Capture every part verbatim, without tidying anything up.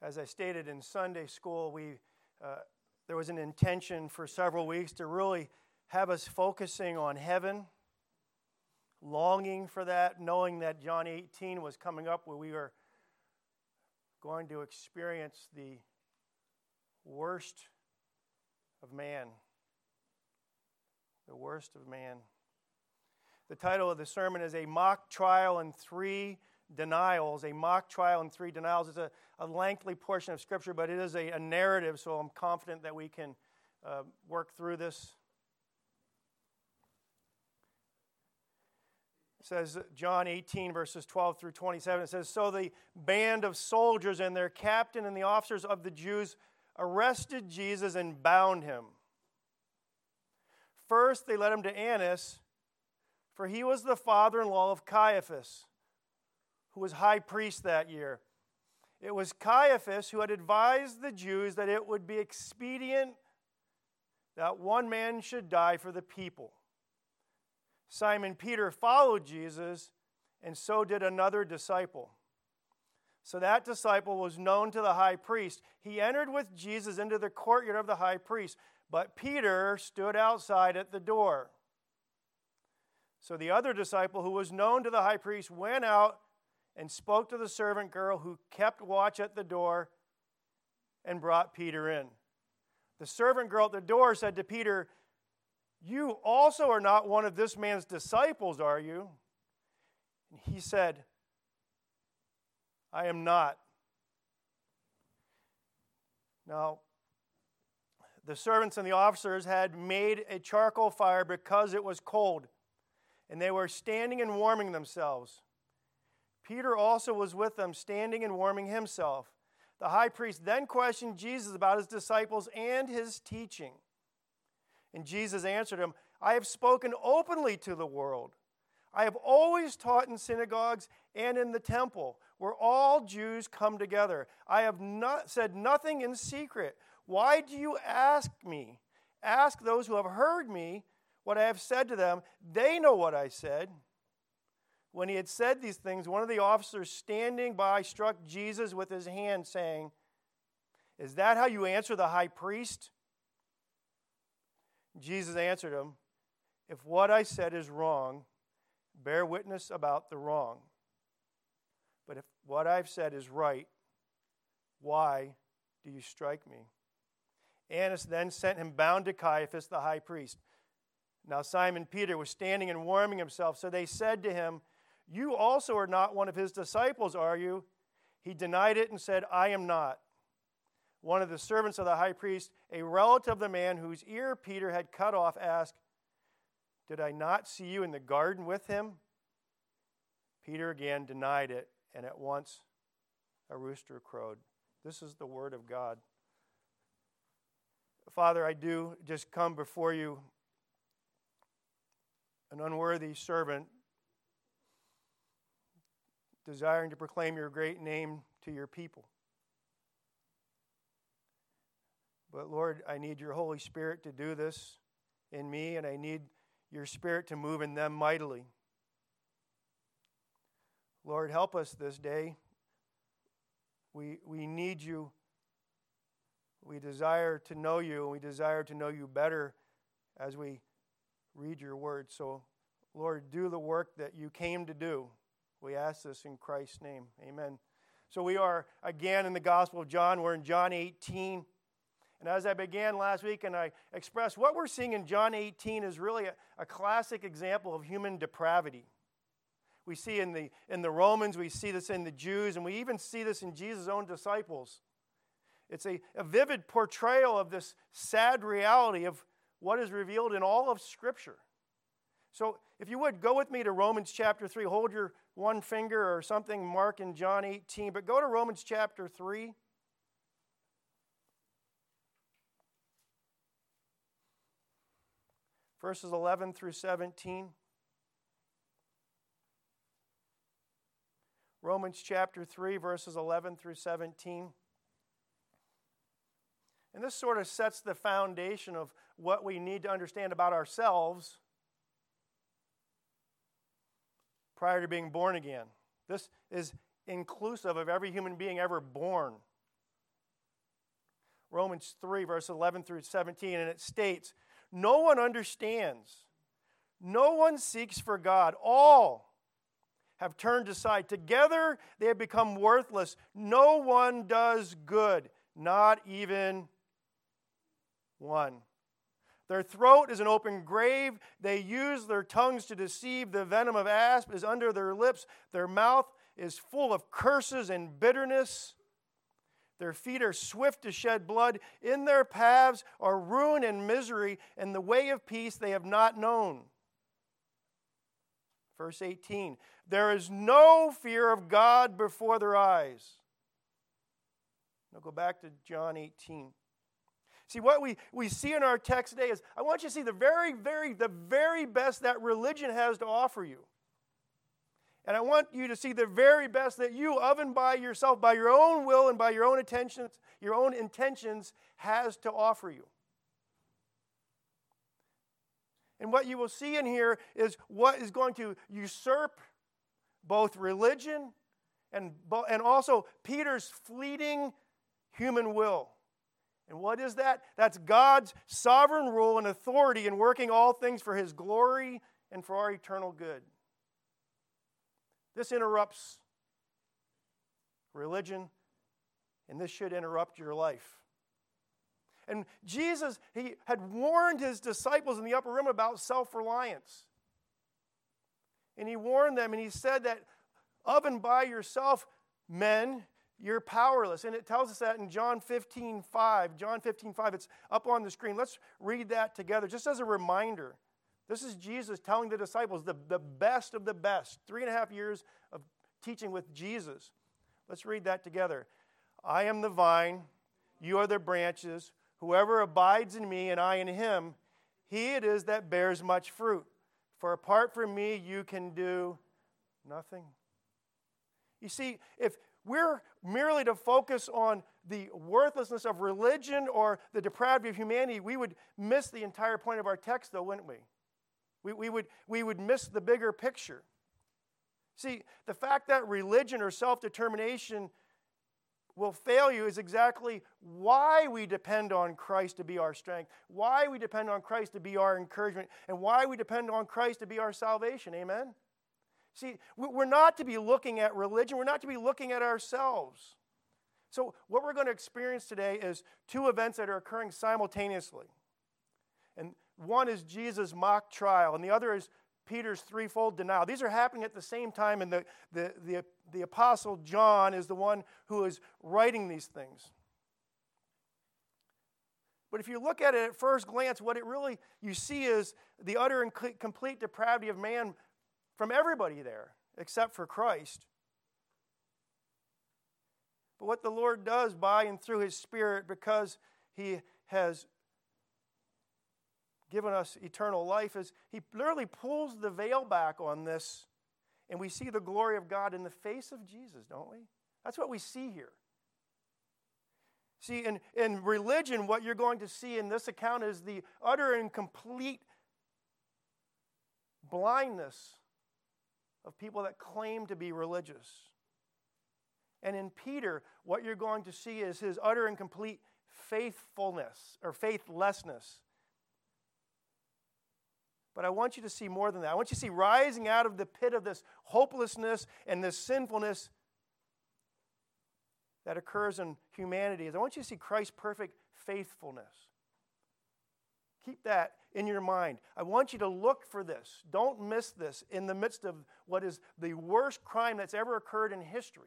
As I stated in Sunday school, we uh, there was an intention for several weeks to really have us focusing on heaven, longing for that, knowing that John eighteen was coming up where we were going to experience the worst of man. The worst of man. The title of the sermon is A Mock Trial and Three Denials. A mock trial and three denials. It's a, a lengthy portion of Scripture, but it is a, a narrative, so I'm confident that we can uh, work through this. It says, John eighteen, verses twelve through twenty-seven, it says, So the band of soldiers and their captain and the officers of the Jews arrested Jesus and bound him. First, they led him to Annas, for he was the father-in-law of Caiaphas, who was high priest that year. It was Caiaphas who had advised the Jews that it would be expedient that one man should die for the people. Simon Peter followed Jesus, and so did another disciple. So that disciple was known to the high priest. He entered with Jesus into the courtyard of the high priest, but Peter stood outside at the door. So the other disciple, who was known to the high priest, went out and spoke to the servant girl who kept watch at the door and brought Peter in. The servant girl at the door said to Peter, You also are not one of this man's disciples, are you? And he said, I am not. Now, the servants and the officers had made a charcoal fire because it was cold, and they were standing and warming themselves. Peter also was with them, standing and warming himself. The high priest then questioned Jesus about his disciples and his teaching. And Jesus answered him, I have spoken openly to the world. I have always taught in synagogues and in the temple, where all Jews come together. I have not said nothing in secret. Why do you ask me? Ask those who have heard me what I have said to them. They know what I said. When he had said these things, one of the officers standing by struck Jesus with his hand, saying, Is that how you answer the high priest? Jesus answered him, If what I said is wrong, bear witness about the wrong. But if what I've said is right, why do you strike me? Annas then sent him bound to Caiaphas, the high priest. Now Simon Peter was standing and warming himself, so they said to him, You also are not one of his disciples, are you? He denied it and said, I am not. One of the servants of the high priest, a relative of the man whose ear Peter had cut off, asked, Did I not see you in the garden with him? Peter again denied it, and at once a rooster crowed. This is the word of God. Father, I do just come before you, an unworthy servant, desiring to proclaim your great name to your people. But Lord, I need your Holy Spirit to do this in me, and I need your Spirit to move in them mightily. Lord, help us this day. We, we need you. We desire to know you, and we desire to know you better as we read your word. So, Lord, do the work that you came to do. We ask this in Christ's name. Amen. So we are again in the Gospel of John. We're in John eighteen. And as I began last week and I expressed, what we're seeing in John eighteen is really a, a classic example of human depravity. We see in the, in the Romans, we see this in the Jews, and we even see this in Jesus' own disciples. It's a, a vivid portrayal of this sad reality of what is revealed in all of Scripture. So if you would, go with me to Romans chapter three. Hold your one finger or something, mark in John eighteen, but go to Romans chapter three. Verses eleven through seventeen. Romans chapter three, verses eleven through seventeen. And this sort of sets the foundation of what we need to understand about ourselves prior to being born again. This is inclusive of every human being ever born. Romans three, verse eleven through seventeen, and it states, "No one understands. No one seeks for God. All have turned aside. Together they have become worthless. No one does good, not even one. Their throat is an open grave. They use their tongues to deceive. The venom of asp is under their lips. Their mouth is full of curses and bitterness. Their feet are swift to shed blood. In their paths are ruin and misery, and the way of peace they have not known." Verse eighteen, "There is no fear of God before their eyes." Now go back to John eighteen. See, what we, we see in our text today is, I want you to see the very, very, the very best that religion has to offer you. And I want you to see the very best that you, of and by yourself, by your own will and by your own intentions, your own intentions, has to offer you. And what you will see in here is what is going to usurp both religion and, and also Peter's fleeting human will. And what is that? That's God's sovereign rule and authority in working all things for His glory and for our eternal good. This interrupts religion, and this should interrupt your life. And Jesus, He had warned His disciples in the upper room about self-reliance. And He warned them, and He said that of and by yourself, men, you're powerless. And it tells us that in John fifteen five. John fifteen five, it's up on the screen. Let's read that together, just as a reminder. This is Jesus telling the disciples, the, the best of the best. Three and a half years of teaching with Jesus. Let's read that together. "I am the vine, you are the branches. Whoever abides in me and I in him, he it is that bears much fruit. For apart from me, you can do nothing." You see, if we're merely to focus on the worthlessness of religion or the depravity of humanity, we would miss the entire point of our text, though, wouldn't we? We, we, would, we would miss the bigger picture. See, the fact that religion or self-determination will fail you is exactly why we depend on Christ to be our strength, why we depend on Christ to be our encouragement, and why we depend on Christ to be our salvation. Amen? See, we're not to be looking at religion. We're not to be looking at ourselves. So what we're going to experience today is two events that are occurring simultaneously. And one is Jesus' mock trial, and the other is Peter's threefold denial. These are happening at the same time, and the, the, the, the Apostle John is the one who is writing these things. But if you look at it at first glance, what it really you see is the utter and complete depravity of man from everybody there, except for Christ. But what the Lord does by and through His Spirit, because He has given us eternal life, is He literally pulls the veil back on this, and we see the glory of God in the face of Jesus, don't we? That's what we see here. See, in, in religion, what you're going to see in this account is the utter and complete blindness of people that claim to be religious. And in Peter, what you're going to see is his utter and complete faithfulness or faithlessness. But I want you to see more than that. I want you to see rising out of the pit of this hopelessness and this sinfulness that occurs in humanity. I want you to see Christ's perfect faithfulness. Keep that in your mind. I want you to look for this. Don't miss this in the midst of what is the worst crime that's ever occurred in history.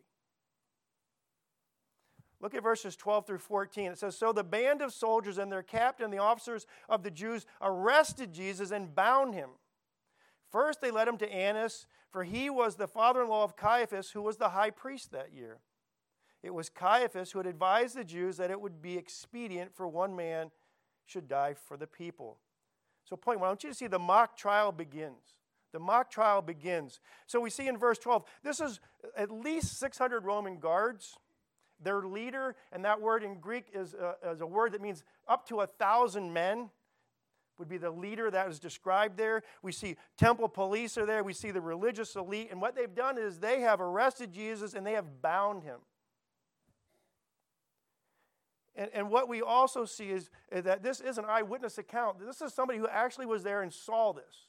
Look at verses twelve through fourteen. It says, "So the band of soldiers and their captain and the officers of the Jews arrested Jesus and bound him. First they led him to Annas, for he was the father-in-law of Caiaphas, who was the high priest that year. It was Caiaphas who had advised the Jews that it would be expedient for one man should die for the people." So point one, I want you to see the mock trial begins. The mock trial begins. So we see in verse twelve, this is at least six hundred Roman guards. Their leader, and that word in Greek is a, is a word that means up to a thousand men, would be the leader that is described there. We see temple police are there. We see the religious elite. And what they've done is they have arrested Jesus and they have bound him. And, and what we also see is, is that this is an eyewitness account. This is somebody who actually was there and saw this.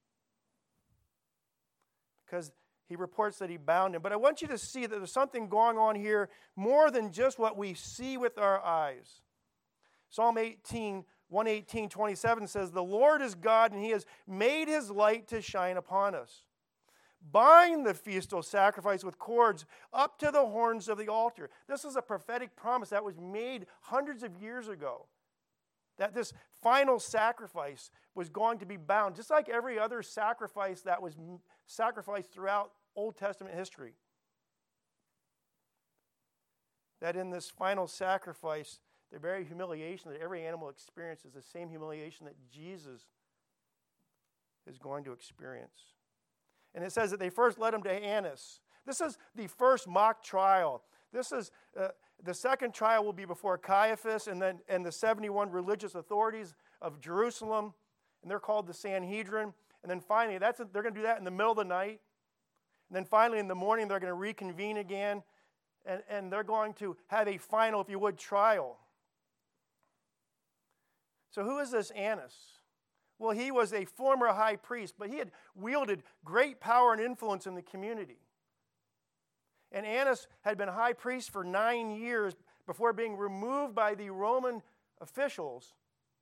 Because he reports that he bound him. But I want you to see that there's something going on here more than just what we see with our eyes. Psalm eighteen, one eighteen, twenty-seven says, "The Lord is God, and he has made his light to shine upon us. Bind the festal sacrifice with cords up to the horns of the altar." This is a prophetic promise that was made hundreds of years ago. That this final sacrifice was going to be bound, just like every other sacrifice that was sacrificed throughout Old Testament history. That in this final sacrifice, the very humiliation that every animal experiences is the same humiliation that Jesus is going to experience. And it says that they first led him to Annas. This is the first mock trial. This is uh, the second trial will be before Caiaphas and then and the seventy-one religious authorities of Jerusalem, and they're called the Sanhedrin. And then finally, that's they're going to do that in the middle of the night. And then finally, in the morning, they're going to reconvene again, and, and they're going to have a final, if you would, trial. So who is this Annas? Well, he was a former high priest, but he had wielded great power and influence in the community. And Annas had been high priest for nine years before being removed by the Roman officials.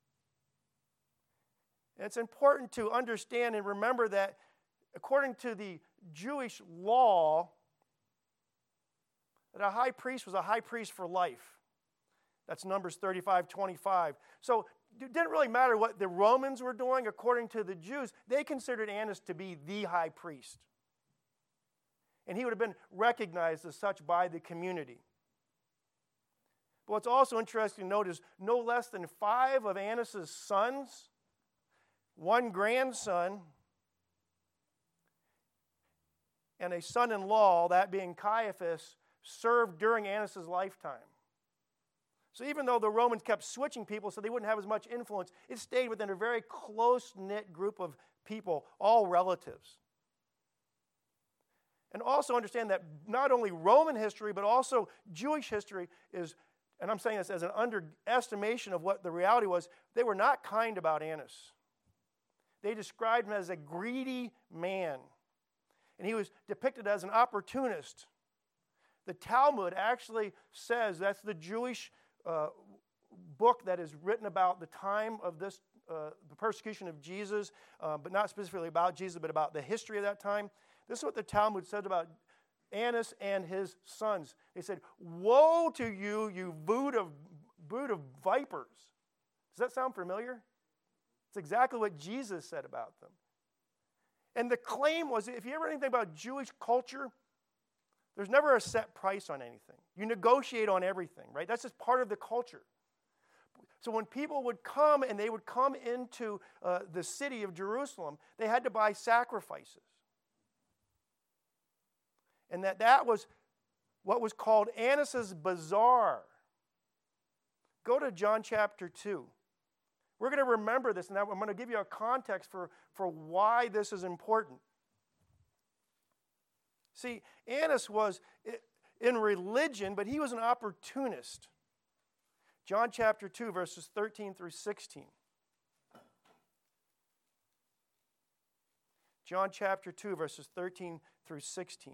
And it's important to understand and remember that according to the Jewish law, that a high priest was a high priest for life. That's Numbers thirty-five twenty-five. So it didn't really matter what the Romans were doing. According to the Jews, they considered Annas to be the high priest. And he would have been recognized as such by the community. But what's also interesting to note is no less than five of Annas' sons, one grandson, and a son-in-law, that being Caiaphas, served during Annas' lifetime. So even though the Romans kept switching people so they wouldn't have as much influence, it stayed within a very close-knit group of people, all relatives. And also understand that not only Roman history, but also Jewish history is, and I'm saying this as an underestimation of what the reality was, they were not kind about Annas. They described him as a greedy man. And he was depicted as an opportunist. The Talmud actually says, that's the Jewish uh, book that is written about the time of this, uh, the persecution of Jesus, uh, but not specifically about Jesus, but about the history of that time. This is what the Talmud said about Annas and his sons. They said, "Woe to you, you brood of, brood of vipers." Does that sound familiar? It's exactly what Jesus said about them. And the claim was, if you ever anything about Jewish culture, there's never a set price on anything. You negotiate on everything, right? That's just part of the culture. So when people would come and they would come into uh, the city of Jerusalem, they had to buy sacrifices. And that that was what was called Annas' Bazaar. Go to John chapter two. We're going to remember this, and I'm going to give you a context for, for why this is important. See, Annas was in religion, but he was an opportunist. John chapter two, verses thirteen through sixteen. John chapter two, verses thirteen through sixteen.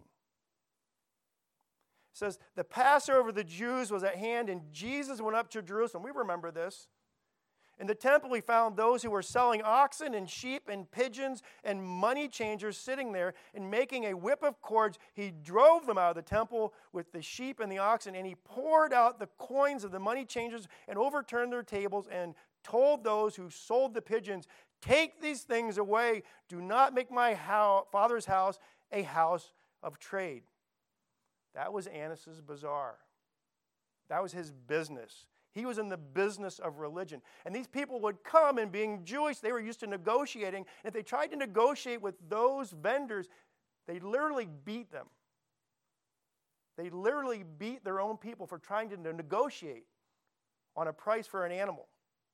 It says, "The Passover of the Jews was at hand, and Jesus went up to Jerusalem." We remember this. "In the temple he found those who were selling oxen and sheep and pigeons and money changers sitting there, and making a whip of cords, he drove them out of the temple with the sheep and the oxen, and he poured out the coins of the money changers and overturned their tables and told those who sold the pigeons, 'Take these things away. Do not make my house, father's house a house of trade.'" That was Annas' bazaar. That was his business. He was in the business of religion. And these people would come, and being Jewish, they were used to negotiating. And if they tried to negotiate with those vendors, they literally beat them. They literally beat their own people for trying to negotiate on a price for an animal.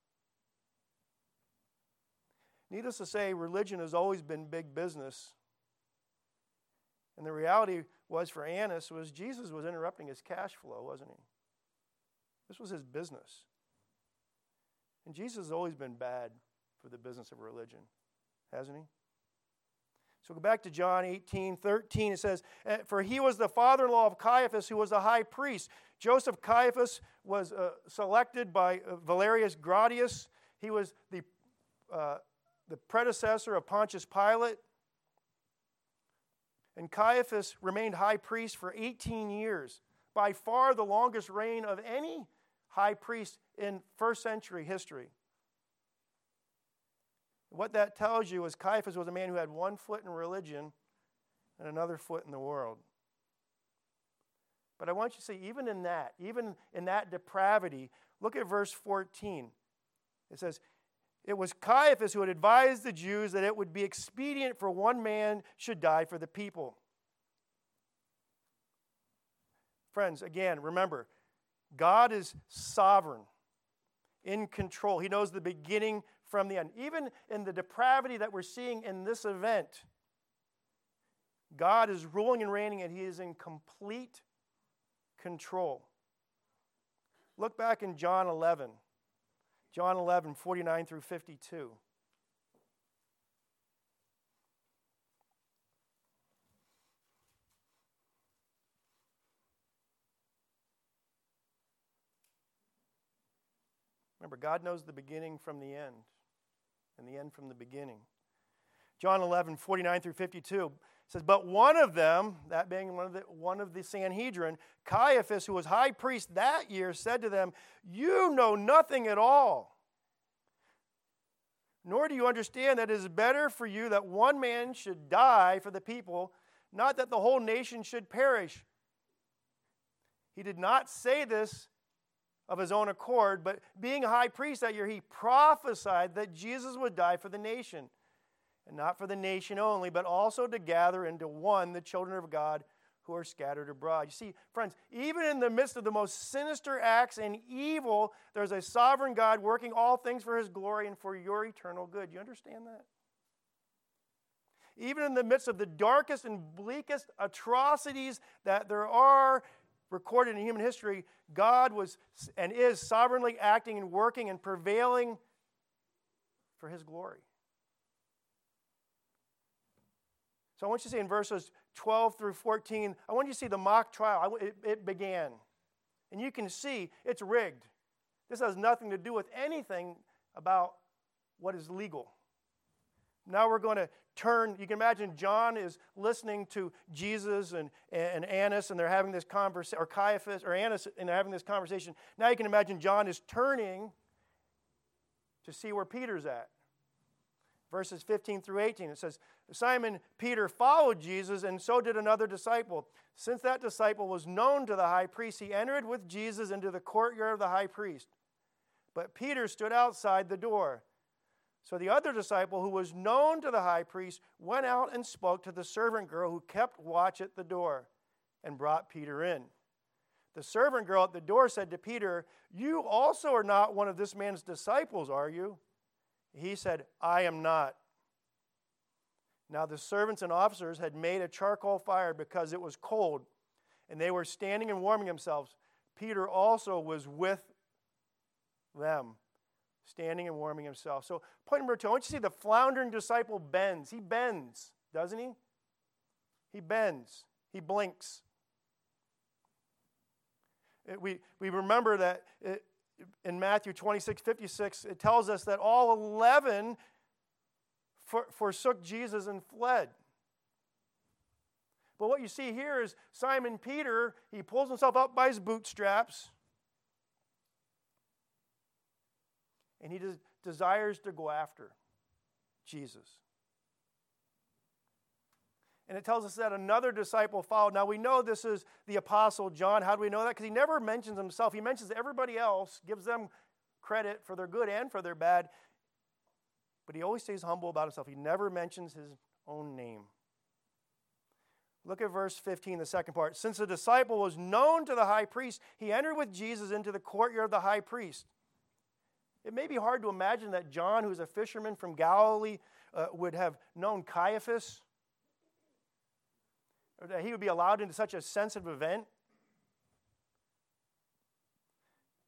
Needless to say, religion has always been big business. And the reality was for Annas was Jesus was interrupting his cash flow, wasn't he? This was his business. And Jesus has always been bad for the business of religion, hasn't he? So go back to John eighteen thirteen. It says, for he was the father-in-law of Caiaphas, who was the high priest. Joseph Caiaphas was uh, selected by uh, Valerius Gratius. He was the, uh, the predecessor of Pontius Pilate. And Caiaphas remained high priest for eighteen years, by far the longest reign of any high priest in first century history. What that tells you is Caiaphas was a man who had one foot in religion and another foot in the world. But I want you to see, even in that, even in that depravity, look at verse fourteen. It says, it was Caiaphas who had advised the Jews that it would be expedient for one man should die for the people. Friends, again, remember, God is sovereign, in control. He knows the beginning from the end. Even in the depravity that we're seeing in this event, God is ruling and reigning, and he is in complete control. Look back in John eleven. John eleven, forty-nine through fifty-two. Remember, God knows the beginning from the end, and the end from the beginning. John eleven, forty-nine through fifty-two says, but one of them, that being one of the, one of the Sanhedrin, Caiaphas, who was high priest that year, said to them, you know nothing at all, nor do you understand that it is better for you that one man should die for the people, not that the whole nation should perish. He did not say this of his own accord, but being a high priest that year, he prophesied that Jesus would die for the nation, and not for the nation only, but also to gather into one the children of God who are scattered abroad. You see, friends, even in the midst of the most sinister acts and evil, there's a sovereign God working all things for his glory and for your eternal good. You understand that? Even in the midst of the darkest and bleakest atrocities that there are recorded in human history, God was and is sovereignly acting and working and prevailing for his glory. So I want you to see in verses twelve through fourteen, I want you to see the mock trial. It, it began. And you can see it's rigged. This has nothing to do with anything about what is legal. Now we're going to turn, you can imagine John is listening to Jesus and, and Annas, and they're having this conversation, or Caiaphas, or Annas, and they're having this conversation. Now you can imagine John is turning to see where Peter's at. Verses fifteen through eighteen, it says, Simon Peter followed Jesus, and so did another disciple. Since that disciple was known to the high priest, he entered with Jesus into the courtyard of the high priest. But Peter stood outside the door. So the other disciple, who was known to the high priest, went out and spoke to the servant girl who kept watch at the door, and brought Peter in. The servant girl at the door said to Peter, you also are not one of this man's disciples, are you? He said, I am not. Now the servants and officers had made a charcoal fire because it was cold, and they were standing and warming themselves. Peter also was with them, standing and warming himself. So point number two, I want you to see the floundering disciple bends. He bends, doesn't he? He bends. He blinks. It, we, we remember that it, in Matthew twenty-six fifty-six, it tells us that all eleven for, forsook Jesus and fled. But what you see here is Simon Peter, he pulls himself up by his bootstraps, and he des- desires to go after Jesus. And it tells us that another disciple followed. Now we know this is the Apostle John. How do we know that? Because he never mentions himself. He mentions everybody else, gives them credit for their good and for their bad. But he always stays humble about himself. He never mentions his own name. Look at verse fifteen, the second part. Since the disciple was known to the high priest, he entered with Jesus into the courtyard of the high priest. It may be hard to imagine that John, who's a fisherman from Galilee, uh, would have known Caiaphas, or that he would be allowed into such a sensitive event.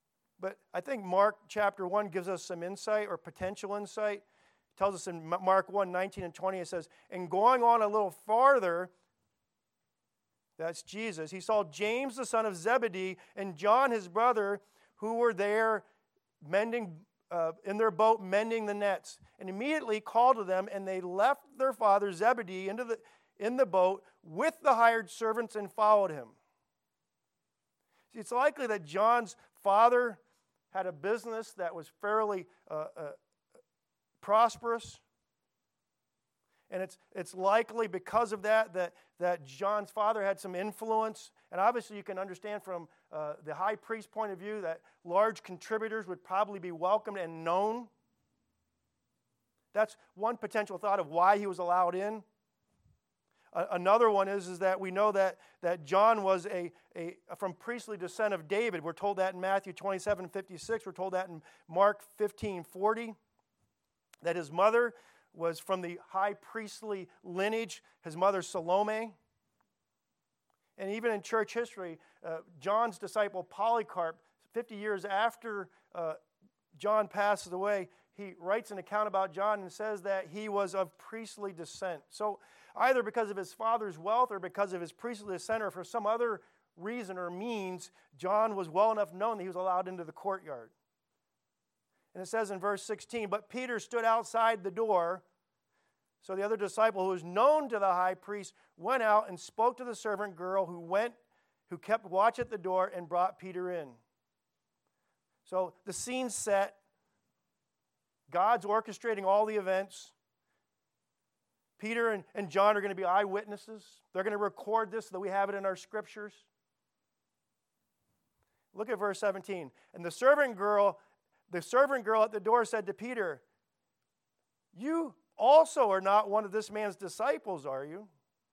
But I think Mark chapter one gives us some insight or potential insight. It tells us in Mark one, nineteen and twenty, it says, and going on a little farther, that's Jesus, he saw James the son of Zebedee and John his brother, who were there mending uh, in their boat, mending the nets. And immediately called to them, and they left their father Zebedee into the, in the boat with the hired servants and followed him. See, it's likely that John's father had a business that was fairly uh, uh, prosperous. And it's, it's likely because of that, that that John's father had some influence. And obviously you can understand from uh, the high priest point of view that large contributors would probably be welcomed and known. That's one potential thought of why he was allowed in. Uh, another one is, is that we know that, that John was a, a from priestly descent of David. We're told that in Matthew twenty-seven fifty-six. We're told that in Mark fifteen forty. That his mother was from the high priestly lineage, his mother Salome. And even in church history, uh, John's disciple Polycarp, fifty years after uh, John passes away, he writes an account about John and says that he was of priestly descent. So either because of his father's wealth or because of his priestly descent or for some other reason or means, John was well enough known that he was allowed into the courtyard. And it says in verse sixteen, but Peter stood outside the door. So the other disciple who was known to the high priest went out and spoke to the servant girl who went, who kept watch at the door and brought Peter in. So the scene's set. God's orchestrating all the events. Peter and, and John are going to be eyewitnesses. They're going to record this so that we have it in our scriptures. Look at verse seventeen. And the servant girl, the servant girl at the door said to Peter, you also are not one of this man's disciples, are you?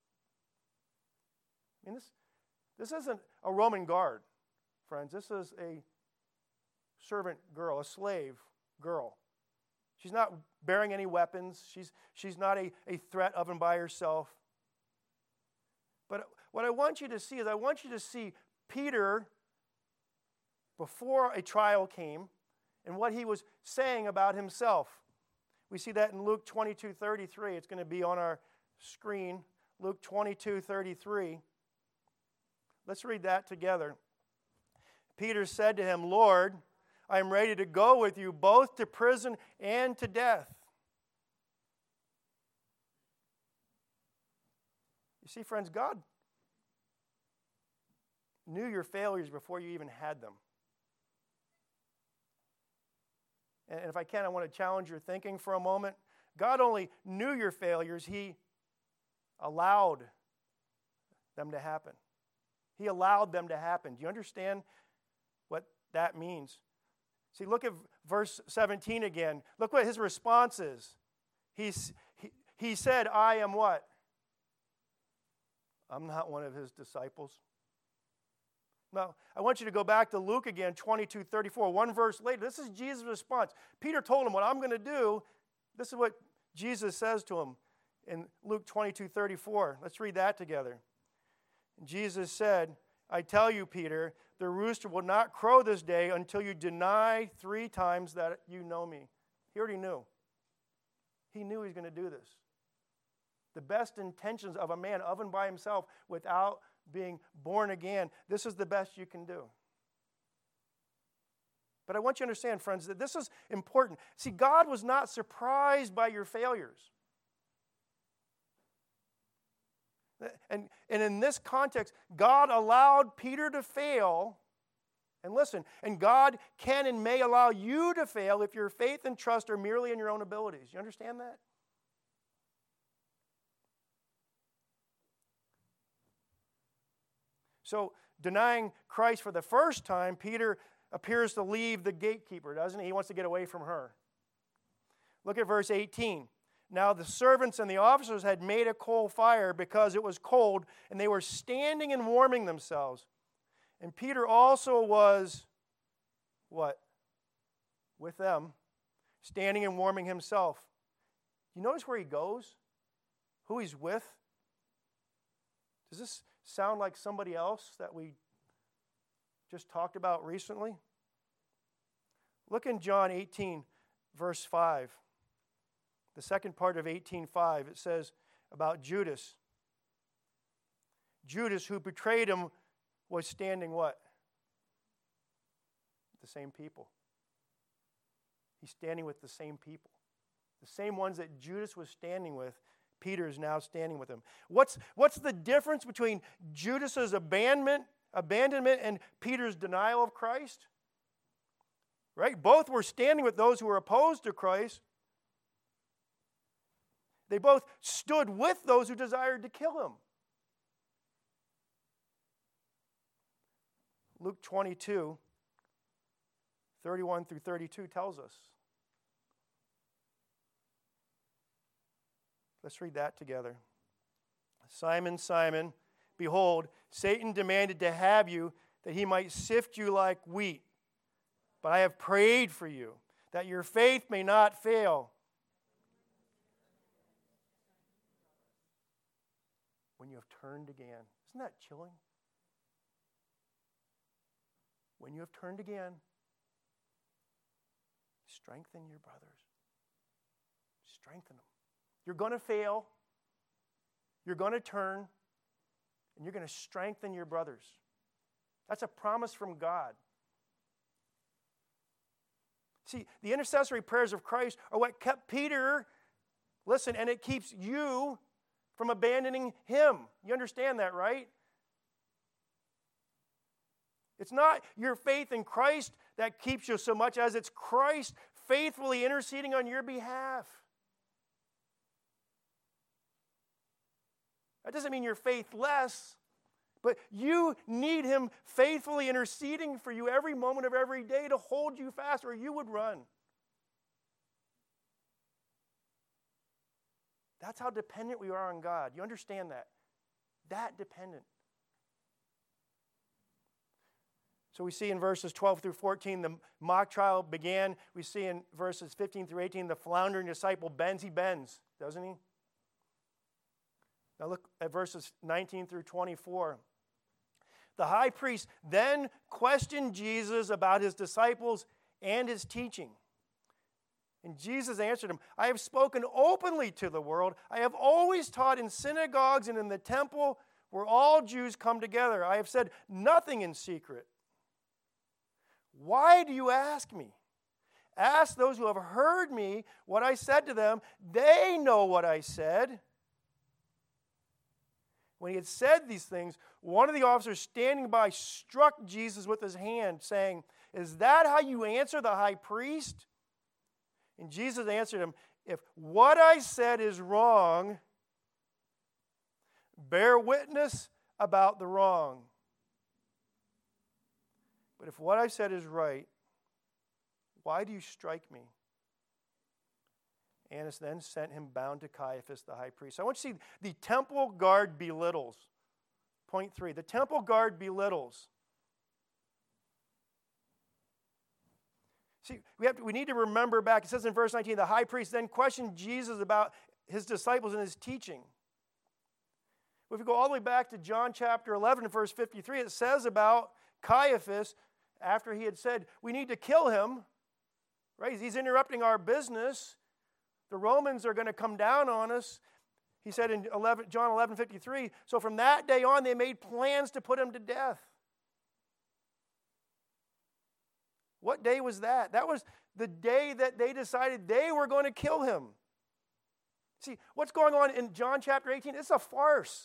I mean, this, this isn't a Roman guard, friends. This is a servant girl, a slave girl. She's not bearing any weapons. She's, she's not a, a threat of and by herself. But what I want you to see is I want you to see Peter before a trial came and what he was saying about himself. We see that in Luke twenty-two thirty-three. It's going to be on our screen. Luke twenty-two thirty-three. Let's read that together. Peter said to him, Lord, I am ready to go with you both to prison and to death. You see, friends, God knew your failures before you even had them. And if I can, I want to challenge your thinking for a moment. God only knew your failures. He allowed them to happen. He allowed them to happen. Do you understand what that means? See, look at verse seventeen again. Look what his response is. He's, he, he said, I am what? I'm not one of his disciples. Now, I want you to go back to Luke again, twenty-two thirty-four, one verse later. This is Jesus' response. Peter told him what I'm going to do. This is what Jesus says to him in Luke twenty-two thirty-four. Let's read that together. Jesus said, I tell you, Peter, the rooster will not crow this day until you deny three times that you know me. He already knew. He knew he was going to do this. The best intentions of a man of and by himself without being born again, this is the best you can do. But I want you to understand, friends, that this is important. See, God was not surprised by your failures. And, and in this context, God allowed Peter to fail. And listen, and God can and may allow you to fail if your faith and trust are merely in your own abilities. You understand that? So, denying Christ for the first time, Peter appears to leave the gatekeeper, doesn't he? He wants to get away from her. Look at verse eighteen. Now the servants and the officers had made a coal fire because it was cold, and they were standing and warming themselves. And Peter also was, what? With them, standing and warming himself. You notice where he goes? Who he's with? Does this sound like somebody else that we just talked about recently? Look in John eighteen, verse five. The second part of eighteen five, it says about Judas. Judas, who betrayed him, was standing what? The same people. He's standing with the same people. The same ones that Judas was standing with, Peter is now standing with him. What's, what's the difference between Judas's abandonment, abandonment and Peter's denial of Christ? Right? Both were standing with those who were opposed to Christ. They both stood with those who desired to kill him. Luke twenty-two, thirty-one through thirty-two tells us. Let's read that together. Simon, Simon, behold, Satan demanded to have you that he might sift you like wheat. But I have prayed for you that your faith may not fail. When you have turned again. Isn't that chilling? When you have turned again, strengthen your brothers. Strengthen them. You're going to fail. You're going to turn. And you're going to strengthen your brothers. That's a promise from God. See, the intercessory prayers of Christ are what kept Peter, listen, and it keeps you from abandoning him. You understand that, right? It's not your faith in Christ that keeps you so much as it's Christ faithfully interceding on your behalf. That doesn't mean you're faithless, but you need him faithfully interceding for you every moment of every day to hold you fast, or you would run. That's how dependent we are on God. You understand that? That dependent. So we see in verses twelve through fourteen, the mock trial began. We see in verses fifteen through eighteen, the floundering disciple bends. He bends, doesn't he? Now look at verses nineteen through twenty-four. The high priest then questioned Jesus about his disciples and his teaching. And Jesus answered him, I have spoken openly to the world. I have always taught in synagogues and in the temple where all Jews come together. I have said nothing in secret. Why do you ask me? Ask those who have heard me what I said to them. They know what I said. When he had said these things, one of the officers standing by struck Jesus with his hand, saying, Is that how you answer the high priest? And Jesus answered him, If what I said is wrong, bear witness about the wrong. But if what I said is right, why do you strike me? Annas then sent him bound to Caiaphas, the high priest. So I want you to see the temple guard belittles. Point three, the temple guard belittles. See, we have to, we need to remember back. It says in verse nineteen, the high priest then questioned Jesus about his disciples and his teaching. If we go all the way back to John chapter eleven and verse fifty-three, it says about Caiaphas, after he had said, we need to kill him, right? He's interrupting our business. The Romans are going to come down on us. He said in John eleven fifty-three, so from that day on, they made plans to put him to death. What day was that? That was the day that they decided they were going to kill him. See, what's going on in John chapter eighteen? It's a farce.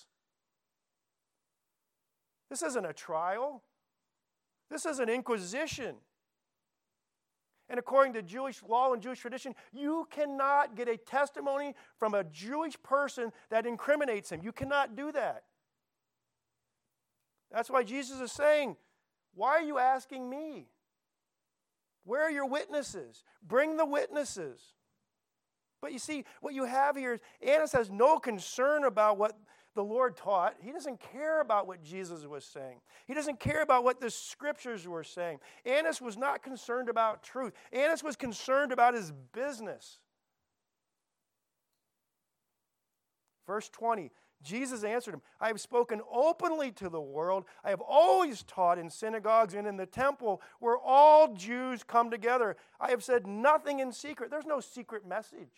This isn't a trial. This is an inquisition. And according to Jewish law and Jewish tradition, you cannot get a testimony from a Jewish person that incriminates him. You cannot do that. That's why Jesus is saying, why are you asking me? Where are your witnesses? Bring the witnesses. But you see, what you have here is Annas has no concern about what the Lord taught. He doesn't care about what Jesus was saying. He doesn't care about what the scriptures were saying. Annas was not concerned about truth. Annas was concerned about his business. Verse twenty, Jesus answered him, I have spoken openly to the world. I have always taught in synagogues and in the temple where all Jews come together. I have said nothing in secret. There's no secret message.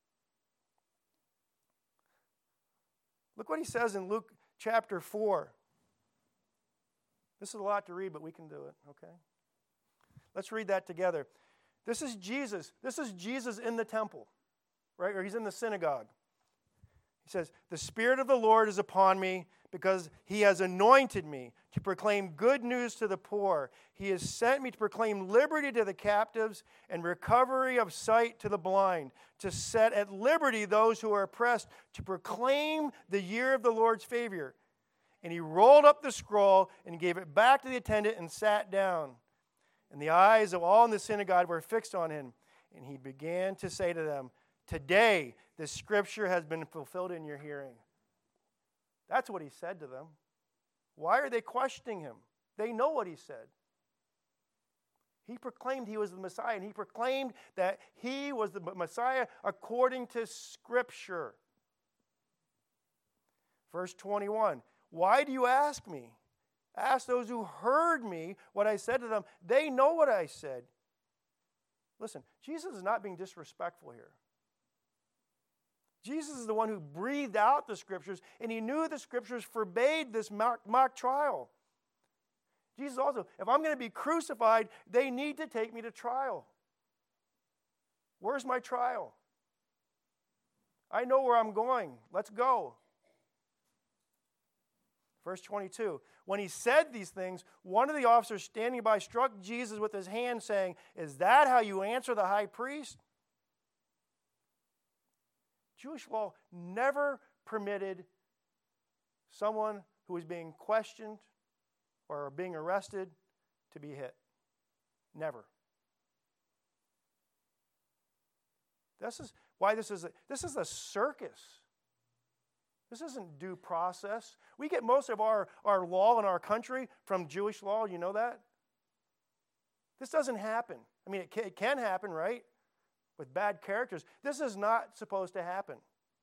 Look what he says in Luke chapter four. This is a lot to read, but we can do it, okay? Let's read that together. This is Jesus. This is Jesus in the temple, right? Or he's in the synagogue. He says, the Spirit of the Lord is upon me because he has anointed me to proclaim good news to the poor. He has sent me to proclaim liberty to the captives and recovery of sight to the blind, to set at liberty those who are oppressed, to proclaim the year of the Lord's favor. And he rolled up the scroll and gave it back to the attendant and sat down. And the eyes of all in the synagogue were fixed on him. And he began to say to them, today the scripture has been fulfilled in your hearing. That's what he said to them. Why are they questioning him? They know what he said. He proclaimed he was the Messiah, and he proclaimed that he was the Messiah according to Scripture. Verse twenty-one, why do you ask me? Ask those who heard me what I said to them. They know what I said. Listen, Jesus is not being disrespectful here. Jesus is the one who breathed out the Scriptures, and he knew the Scriptures forbade this mock, mock trial. Jesus also, if I'm going to be crucified, they need to take me to trial. Where's my trial? I know where I'm going. Let's go. Verse twenty-two, when he said these things, one of the officers standing by struck Jesus with his hand, saying, is that how you answer the high priest? Jewish law never permitted someone who was being questioned or being arrested to be hit. Never. This is why this is a, this is a circus. This isn't due process. We get most of our, our law in our country from Jewish law. You know that? This doesn't happen. I mean, it can, it can happen, right? With bad characters. This is not supposed to happen.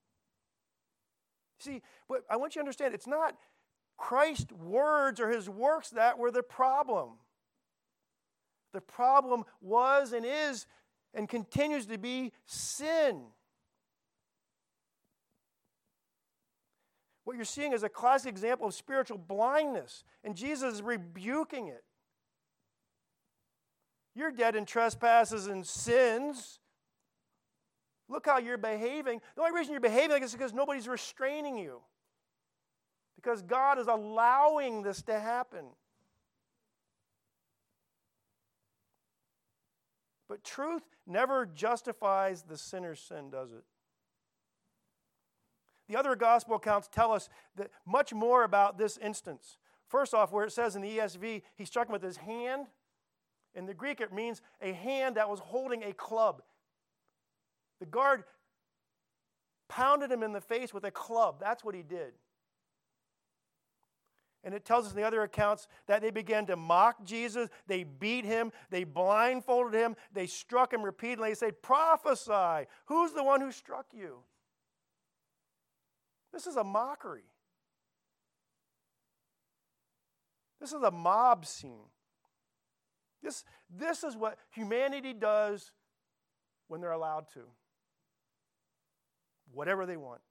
See, but I want you to understand, it's not Christ's words or his works that were the problem. The problem was and is and continues to be sin. What you're seeing is a classic example of spiritual blindness, and Jesus is rebuking it. You're dead in trespasses and sins. Look how you're behaving. The only reason you're behaving like this is because nobody's restraining you. Because God is allowing this to happen. But truth never justifies the sinner's sin, does it? The other gospel accounts tell us that much more about this instance. First off, where it says in the E S V, he struck him with his hand. In the Greek, it means a hand that was holding a club. The guard pounded him in the face with a club. That's what he did. And it tells us in the other accounts that they began to mock Jesus. They beat him. They blindfolded him. They struck him repeatedly. They said, prophesy. Who's the one who struck you? This is a mockery. This is a mob scene. This, this is what humanity does when they're allowed to. Whatever they want.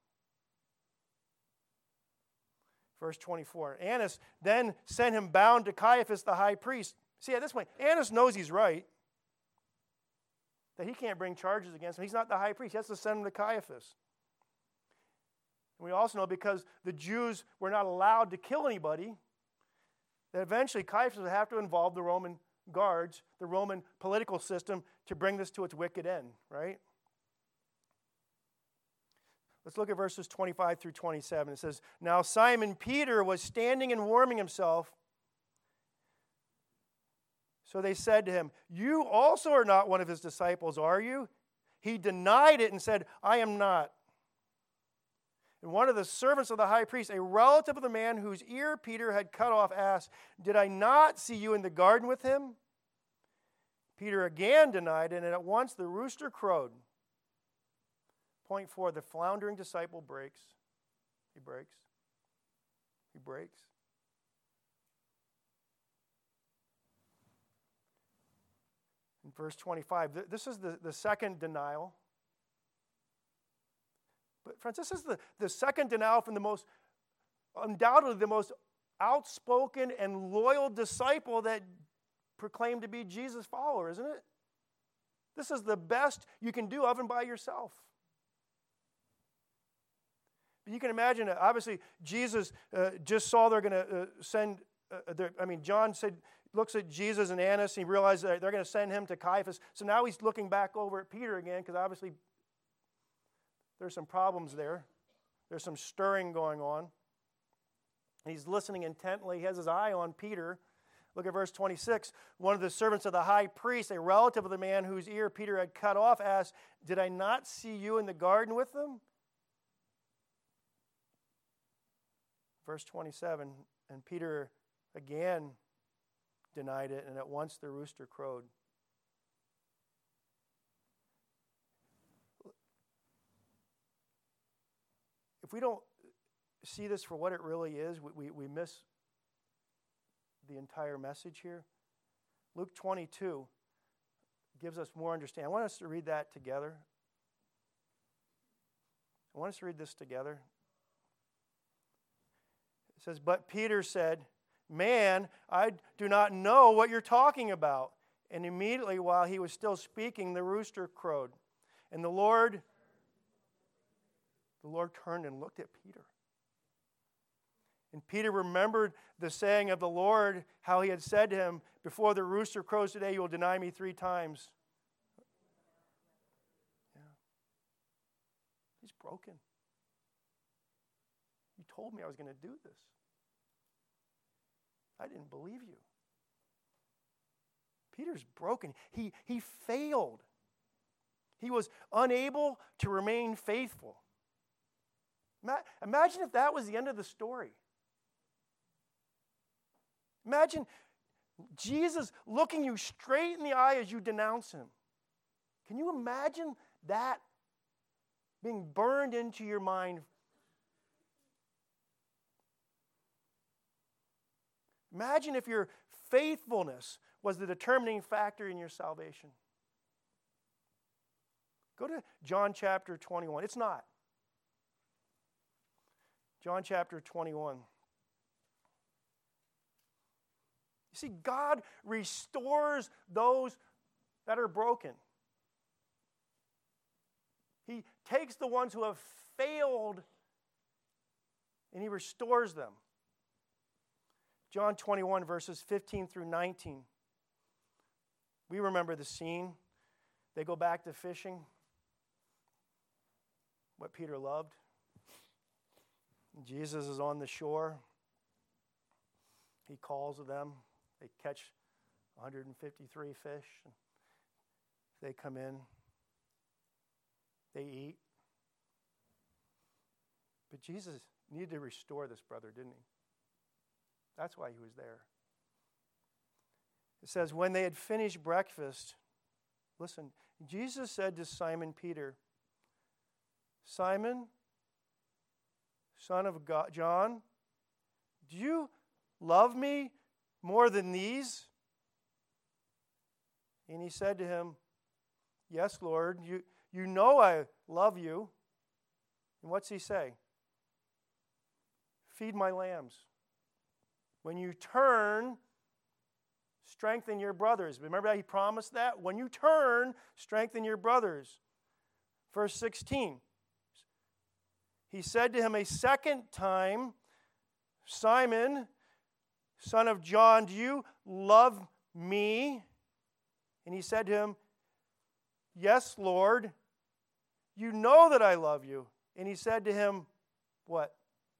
Verse twenty-four, Annas then sent him bound to Caiaphas the high priest. See, at this point, Annas knows he's right. That he can't bring charges against him. He's not the high priest. He has to send him to Caiaphas. And we also know because the Jews were not allowed to kill anybody, that eventually Caiaphas would have to involve the Roman guards, the Roman political system, to bring this to its wicked end, right? Let's look at verses twenty-five through twenty-seven. It says, now Simon Peter was standing and warming himself. So they said to him, you also are not one of his disciples, are you? He denied it and said, I am not. And one of the servants of the high priest, a relative of the man whose ear Peter had cut off, asked, did I not see you in the garden with him? Peter again denied it, and at once the rooster crowed. Point four, the floundering disciple breaks. He breaks. He breaks. In verse twenty-five, th- this is the, the second denial. But friends, this is the, the second denial from the most, undoubtedly the most outspoken and loyal disciple that proclaimed to be Jesus' follower, isn't it? This is the best you can do of and by yourself. But you can imagine, obviously, Jesus uh, just saw they're going to uh, send, uh, their, I mean, John said, looks at Jesus and Annas, and he realizes that they're going to send him to Caiaphas. So now he's looking back over at Peter again, because obviously there's some problems there. There's some stirring going on. And he's listening intently. He has his eye on Peter. Look at verse twenty-six. One of the servants of the high priest, a relative of the man whose ear Peter had cut off, asked, "Did I not see you in the garden with them?" Verse twenty-seven, and Peter again denied it, and at once the rooster crowed. If we don't see this for what it really is, we, we, we miss the entire message here. Luke twenty-two gives us more understanding. I want us to read that together. I want us to read this together. It says, "But Peter said, 'Man, I do not know what you're talking about.' And immediately while he was still speaking, the rooster crowed. And the Lord, the Lord turned and looked at Peter. And Peter remembered the saying of the Lord, how he had said to him, 'Before the rooster crows today, you will deny me three times.'" Yeah. He's broken. You told me I was going to do this. I didn't believe you. Peter's broken. He, he failed. He was unable to remain faithful. Imagine if that was the end of the story. Imagine Jesus looking you straight in the eye as you denounce him. Can you imagine that being burned into your mind? Imagine if your faithfulness was the determining factor in your salvation. Go to John chapter twenty-one. It's not. John chapter twenty-one. You see, God restores those that are broken. He takes the ones who have failed and he restores them. John twenty-one, verses fifteen through nineteen. We remember the scene. They go back to fishing, what Peter loved. Jesus is on the shore. He calls them. They catch one hundred fifty-three fish. They come in. They eat. But Jesus needed to restore this brother, didn't he? That's why he was there. It says, when they had finished breakfast, listen, Jesus said to Simon Peter, "Simon, son of God, John, do you love me more than these?" And he said to him, "Yes, Lord, you, you know I love you." And what's he say? "Feed my lambs. When you turn, strengthen your brothers." Remember how he promised that? When you turn, strengthen your brothers. Verse sixteen. He said to him a second time, "Simon, son of John, do you love me?" And he said to him, "Yes, Lord, you know that I love you." And he said to him, what?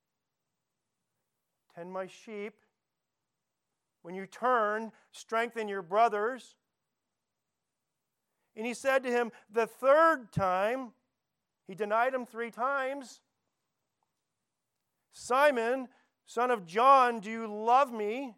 "Tend my sheep. When you turn, strengthen your brothers." And he said to him the third time, he denied him three times, "Simon, son of John, do you love me?"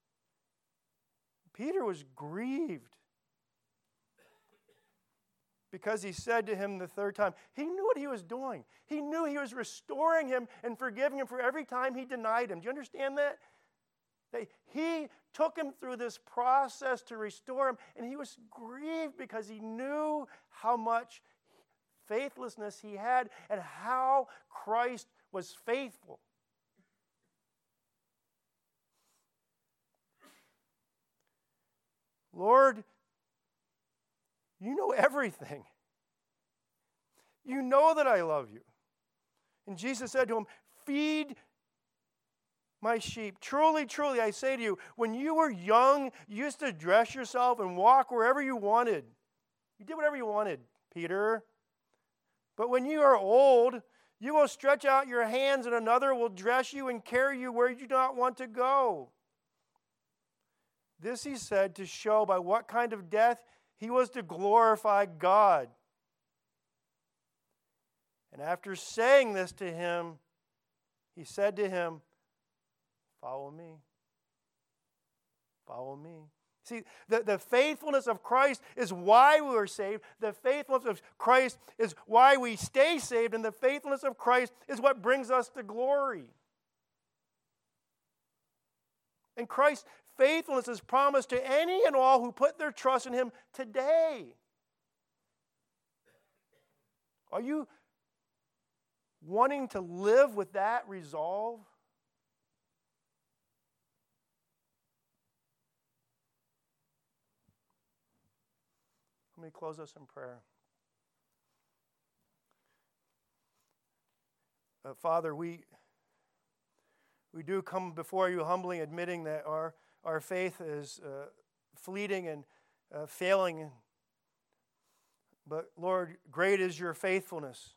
Peter was grieved because he said to him the third time, he knew what he was doing. He knew he was restoring him and forgiving him for every time he denied him. Do you understand that? That he took him through this process to restore him, and he was grieved because he knew how much faithlessness he had and how Christ was faithful. Lord, you know everything. You know that I love you. And Jesus said to him, feed my sheep. Truly, truly, I say to you, when you were young, you used to dress yourself and walk wherever you wanted. You did whatever you wanted, Peter. But when you are old, you will stretch out your hands and another will dress you and carry you where you do not want to go. This he said to show by what kind of death he was to glorify God. And after saying this to him, he said to him, follow me. Follow me. See, the, the faithfulness of Christ is why we were saved. The faithfulness of Christ is why we stay saved. And the faithfulness of Christ is what brings us to glory. And Christ's faithfulness is promised to any and all who put their trust in him today. Are you wanting to live with that resolve? Let me close us in prayer. Uh, Father, we we do come before you humbly admitting that our, our faith is uh, fleeting and uh, failing. But Lord, great is your faithfulness.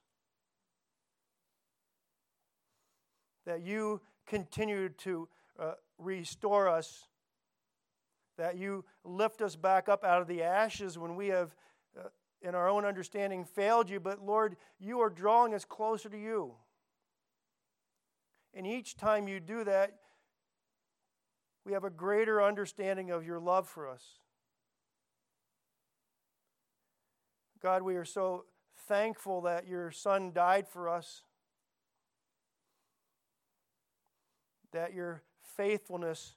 That you continue to uh, restore us. That you lift us back up out of the ashes when we have, uh, in our own understanding, failed you. But Lord, you are drawing us closer to you. And each time you do that, we have a greater understanding of your love for us. God, we are so thankful that your Son died for us. That your faithfulness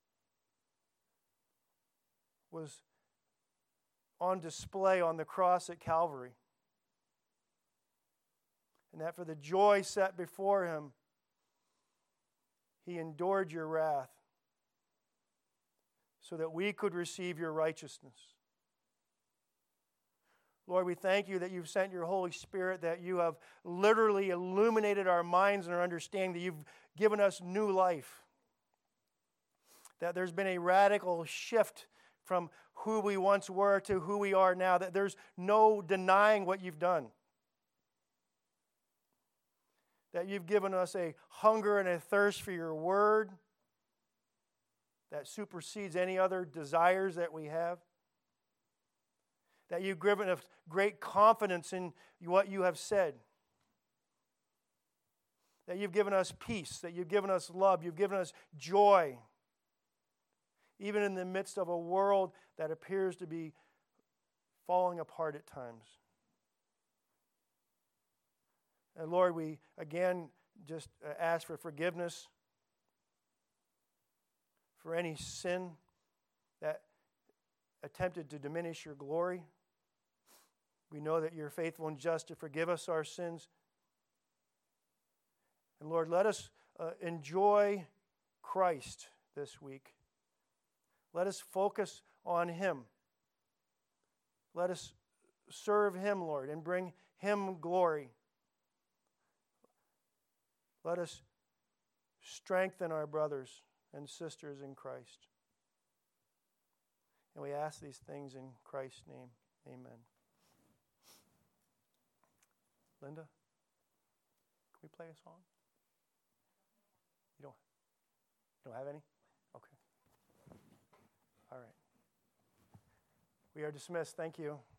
was on display on the cross at Calvary. And that for the joy set before him, he endured your wrath so that we could receive your righteousness. Lord, we thank you that you've sent your Holy Spirit, that you have literally illuminated our minds and our understanding, that you've given us new life, that there's been a radical shift from who we once were to who we are now, that there's no denying what you've done. That you've given us a hunger and a thirst for your word that supersedes any other desires that we have. That you've given us great confidence in what you have said. That you've given us peace, that you've given us love, you've given us joy. Even in the midst of a world that appears to be falling apart at times. And Lord, we again just ask for forgiveness for any sin that attempted to diminish your glory. We know that you're faithful and just to forgive us our sins. And Lord, let us uh, enjoy Christ this week. Let us focus on him. Let us serve him, Lord, and bring him glory. Let us strengthen our brothers and sisters in Christ. And we ask these things in Christ's name. Amen. Linda, can we play a song? You don't, you don't have any? Okay. All right. We are dismissed. Thank you.